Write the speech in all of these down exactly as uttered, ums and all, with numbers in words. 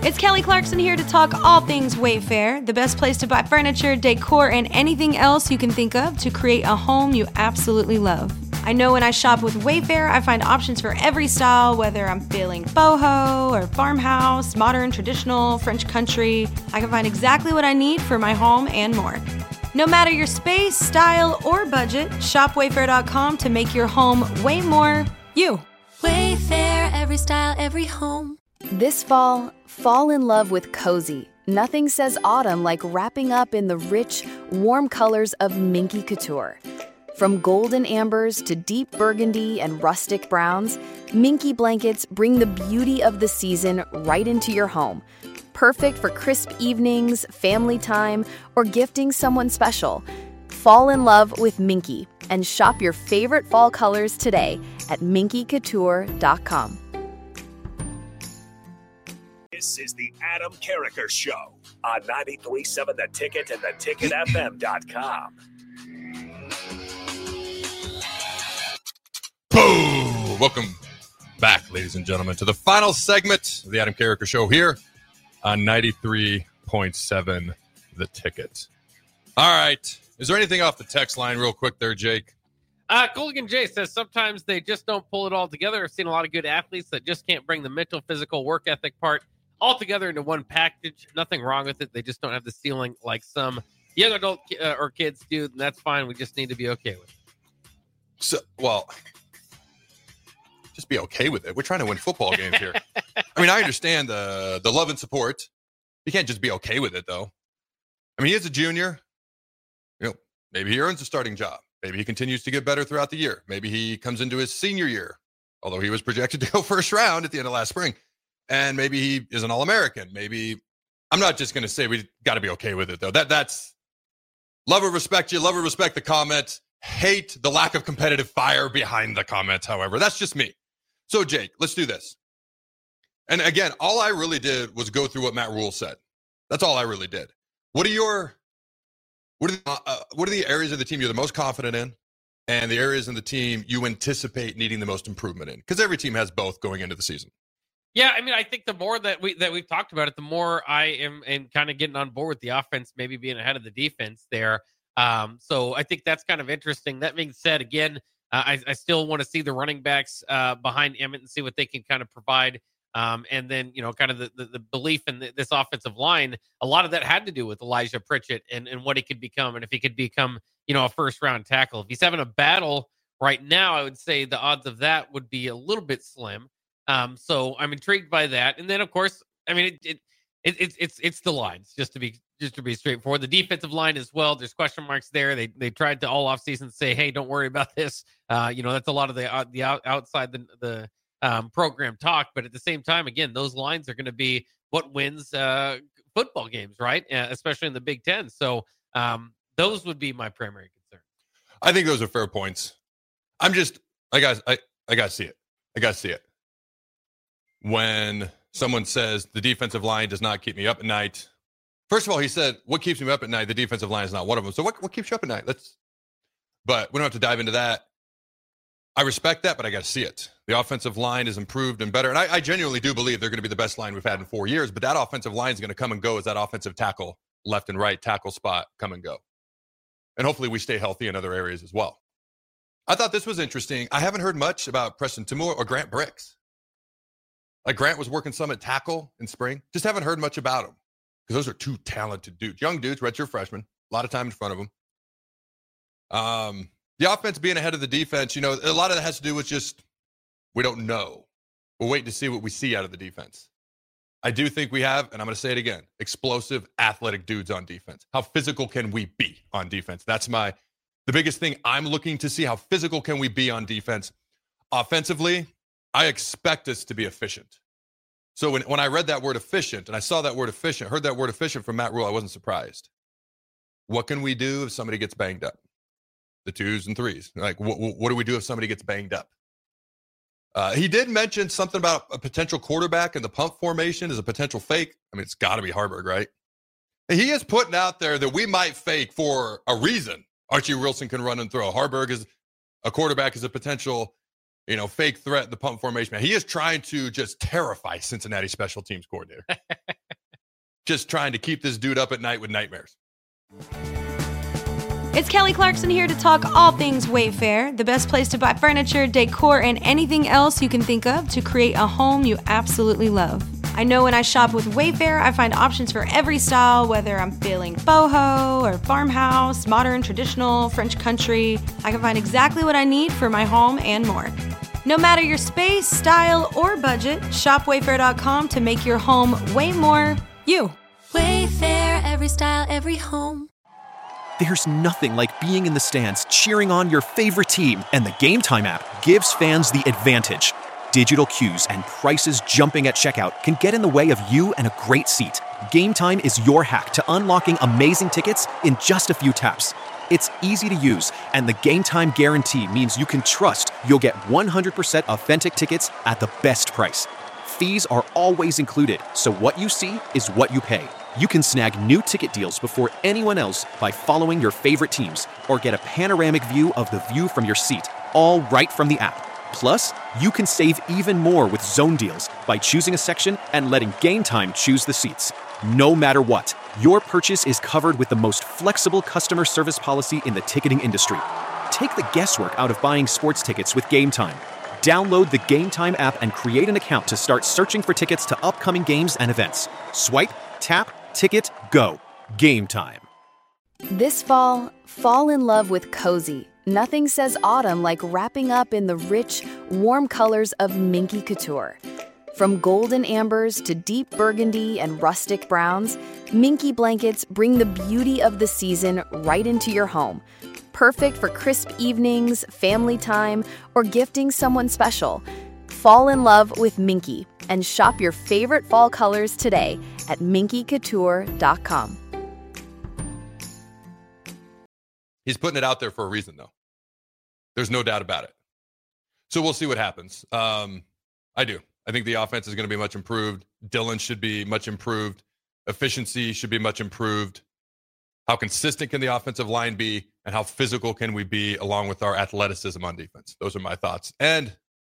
It's Kelly Clarkson here to talk all things Wayfair, the best place to buy furniture, decor, and anything else you can think of to create a home you absolutely love. I know when I shop with Wayfair, I find options for every style, whether I'm feeling boho or farmhouse, modern, traditional, French country. I can find exactly what I need for my home and more. No matter your space, style, or budget, shop wayfair dot com to make your home way more you. Wayfair, every style, every home. This fall, fall in love with cozy. Nothing says autumn like wrapping up in the rich, warm colors of Minky Couture. From golden ambers to deep burgundy and rustic browns, Minky blankets bring the beauty of the season right into your home. Perfect for crisp evenings, family time, or gifting someone special. Fall in love with Minky and shop your favorite fall colors today at minky couture dot com. This is the Adam Carricker Show on ninety-three point seven The Ticket and the ticket f m dot com. Boom! Welcome back, ladies and gentlemen, to the final segment of the Adam Carricker Show here on ninety-three point seven The Ticket. All right. Is there anything off the text line real quick there, Jake? Uh, Gulligan J says sometimes they just don't pull it all together. I've seen a lot of good athletes that just can't bring the mental, physical, work ethic part all together into one package. Nothing wrong with it. They just don't have the ceiling like some young adult uh, or kids do. And that's fine. We just need to be okay with it. So, well, just be okay with it. We're trying to win football games here. I mean, I understand the the love and support. You can't just be okay with it, though. I mean, he is a junior. You know, maybe he earns a starting job. Maybe he continues to get better throughout the year. Maybe he comes into his senior year, although he was projected to go first round at the end of last spring. And maybe he is an All-American. Maybe I'm not just going to say we got to be okay with it, though. That That's love or respect you. Love or respect the comment. Hate the lack of competitive fire behind the comments, however. That's just me. So, Jake, let's do this. And again, all I really did was go through what Matt Rule said. That's all I really did. What are your what are the, uh, what are the areas of the team you're the most confident in, and the areas in the team you anticipate needing the most improvement in? Because every team has both going into the season. Yeah, I mean, I think the more that we that we've talked about it, the more I am and kind of getting on board with the offense, maybe being ahead of the defense there. Um, so I think that's kind of interesting. That being said, again, uh, I, I still want to see the running backs uh, behind Emmett and see what they can kind of provide. Um, and then, you know, kind of the, the, the belief in the, this offensive line, a lot of that had to do with Elijah Pritchett and, and what he could become. And if he could become, you know, a first round tackle, if he's having a battle right now, I would say the odds of that would be a little bit slim. Um, so I'm intrigued by that. And then, of course, I mean, it, it, it it's, it's, it's the lines, just to be, just to be straightforward. The defensive line as well. There's question marks there. They, they tried to all off season say, hey, don't worry about this. Uh, you know, that's a lot of the, uh, the out, outside the, the, Um, program talk, but at the same time, again, those lines are going to be what wins uh, football games, right? Uh, especially in the Big Ten. So um, those would be my primary concern. I think those are fair points. I'm just, I got, I, I got to see it. I got to see it. When someone says the defensive line does not keep me up at night, first of all, he said, "What keeps me up at night?" The defensive line is not one of them. So what, what keeps you up at night? Let's, but we don't have to dive into that. I respect that, but I got to see it. The offensive line is improved and better. And I, I genuinely do believe they're going to be the best line we've had in four years, but that offensive line is going to come and go as that offensive tackle, left and right tackle spot come and go. And hopefully we stay healthy in other areas as well. I thought this was interesting. I haven't heard much about Preston Timur or Grant Bricks. Like Grant was working some at tackle in spring. Just haven't heard much about him because those are two talented dudes. Young dudes, redshirt freshmen, a lot of time in front of them. Um, The offense being ahead of the defense, you know, a lot of that has to do with just we don't know. We're waiting to see what we see out of the defense. I do think we have, and I'm going to say it again, explosive, athletic dudes on defense. How physical can we be on defense? That's my the biggest thing I'm looking to see. How physical can we be on defense? Offensively, I expect us to be efficient. So when, when I read that word efficient, and I saw that word efficient, heard that word efficient from Matt Rule, I wasn't surprised. What can we do if somebody gets banged up? The twos and threes. Like, what, what do we do if somebody gets banged up? Uh, he did mention something about a potential quarterback and the pump formation is a potential fake. I mean, it's got to be Harburg, right? He is putting out there that we might fake for a reason. Archie Wilson can run and throw. Harburg is a quarterback is a potential, you know, fake threat in the pump formation. Man, he is trying to just terrify Cincinnati special teams coordinator. just trying to keep this dude up at night with nightmares. It's Kelly Clarkson here to talk all things Wayfair, the best place to buy furniture, decor, and anything else you can think of to create a home you absolutely love. I know when I shop with Wayfair, I find options for every style, whether I'm feeling boho or farmhouse, modern, traditional, French country. I can find exactly what I need for my home and more. No matter your space, style, or budget, shop wayfair dot com to make your home way more you. Wayfair, every style, every home. There's nothing like being in the stands cheering on your favorite team, and the Game Time app gives fans the advantage. Digital cues and prices jumping at checkout can get in the way of you and a great seat. Game Time is your hack to unlocking amazing tickets in just a few taps. It's easy to use, and the Game Time guarantee means you can trust you'll get one hundred percent authentic tickets at the best price. Fees are always included, so what you see is what you pay. You can snag new ticket deals before anyone else by following your favorite teams, or get a panoramic view of the view from your seat, all right from the app. Plus, you can save even more with zone deals by choosing a section and letting Game Time choose the seats. No matter what, your purchase is covered with the most flexible customer service policy in the ticketing industry. Take the guesswork out of buying sports tickets with Game Time. Download the Game Time app and create an account to start searching for tickets to upcoming games and events. Swipe, tap, ticket, go. Game Time. This fall, fall in love with cozy. Nothing says autumn like wrapping up in the rich, warm colors of Minky Couture. From golden ambers to deep burgundy and rustic browns, Minky blankets bring the beauty of the season right into your home. Perfect for crisp evenings, family time, or gifting someone special. Fall in love with Minky and shop your favorite fall colors today at minky couture dot com. He's putting it out there for a reason, though. There's no doubt about it. So we'll see what happens. Um, I do. I think the offense is going to be much improved. Dylan should be much improved. Efficiency should be much improved. How consistent can the offensive line be? And how physical can we be along with our athleticism on defense? Those are my thoughts. And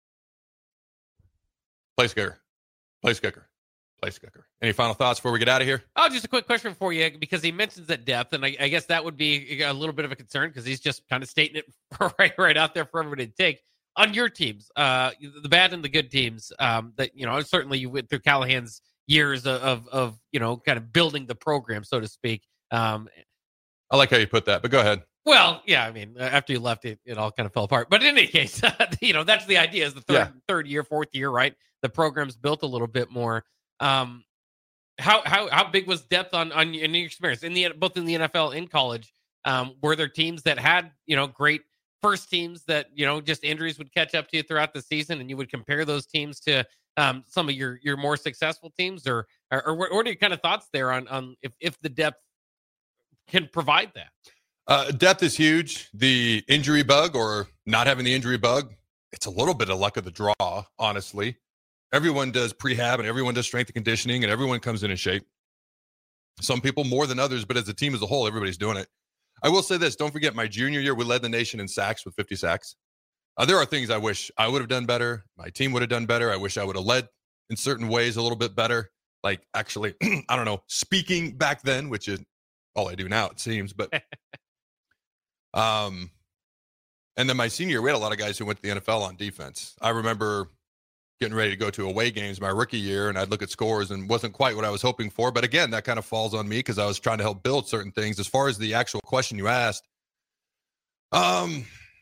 place kicker. Place kicker. Place kicker. Any final thoughts before we get out of here? Oh, just a quick question for you, because he mentions that depth, and I, I guess that would be a little bit of a concern because he's just kind of stating it right, right out there for everybody to take. On your teams, uh, the bad and the good teams, um, that, you know, certainly you went through Callahan's years of, of, of, you know, kind of building the program, so to speak. Um, I like how you put that, but go ahead. Well, yeah, I mean, after you left, it, it all kind of fell apart. But in any case, you know, that's the idea, is the third, yeah. third year, fourth year, right? The program's built a little bit more. Um, how how how big was depth on on in your experience in the both in the N F L and college? Um, were there teams that had, you know, great first teams that, you know, just injuries would catch up to you throughout the season, and you would compare those teams to um, some of your your more successful teams, or or, or what are your kind of thoughts there on on if if the depth can provide that? Uh, depth is huge. The injury bug, or not having the injury bug, it's a little bit of luck of the draw, honestly. Everyone does prehab and everyone does strength and conditioning and everyone comes in in shape. Some people more than others, but as a team as a whole, everybody's doing it. I will say this. Don't forget, my junior year, we led the nation in sacks with fifty sacks. Uh, there are things I wish I would have done better. My team would have done better. I wish I would have led in certain ways a little bit better. Like actually, I don't know, speaking back then, which is all I do now, it seems. But um, and then my senior year, we had a lot of guys who went to the N F L on defense. I remember getting ready to go to away games my rookie year, and I'd look at scores and wasn't quite what I was hoping for. But again, that kind of falls on me because I was trying to help build certain things. As far as the actual question you asked, um,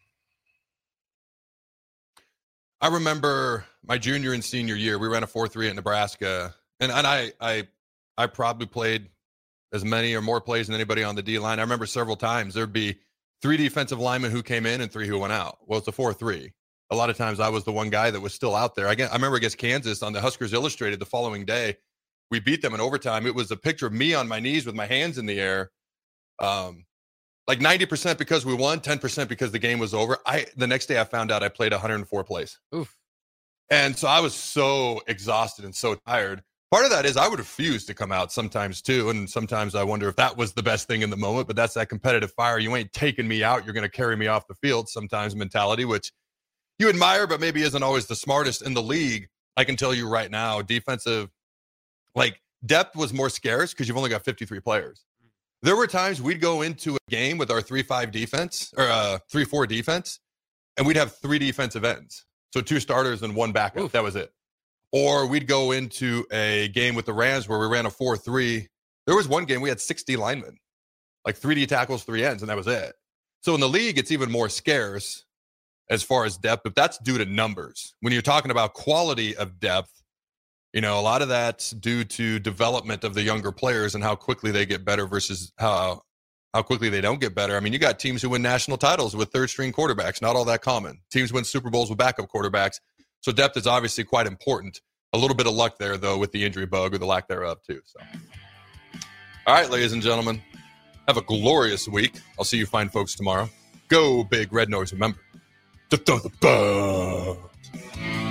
I remember my junior and senior year, we ran a four three at Nebraska, and, and I, I, I probably played as many or more plays than anybody on the D line. I remember several times there'd be three defensive linemen who came in and three who went out. Well, it's a four three. A lot of times I was the one guy that was still out there. I, get, I remember against Kansas on the Huskers Illustrated the following day, we beat them in overtime. It was a picture of me on my knees with my hands in the air. Um, like ninety percent because we won, ten percent because the game was over. I The next day I found out I played one hundred four plays. Oof. And so I was so exhausted and so tired. Part of that is I would refuse to come out sometimes too. And sometimes I wonder if that was the best thing in the moment, but that's that competitive fire. You ain't taking me out. You're going to carry me off the field sometimes mentality, which you admire, but maybe isn't always the smartest in the league. I can tell you right now, defensive, like depth was more scarce because you've only got fifty-three players. There were times we'd go into a game with our three five defense or uh, three four defense, and we'd have three defensive ends. So two starters and one backup. Oof. That was it. Or we'd go into a game with the Rams where we ran a four three. There was one game we had sixty linemen, like three D tackles, three ends, and that was it. So in the league, it's even more scarce as far as depth, but that's due to numbers. When you're talking about quality of depth, you know, a lot of that's due to development of the younger players and how quickly they get better versus how how quickly they don't get better. I mean, you got teams who win national titles with third-string quarterbacks, not all that common. Teams win Super Bowls with backup quarterbacks. So depth is obviously quite important. A little bit of luck there, though, with the injury bug or the lack thereof, too. So, all right, ladies and gentlemen, have a glorious week. I'll see you fine folks tomorrow. Go Big Red Nose. Remember to throw the ball.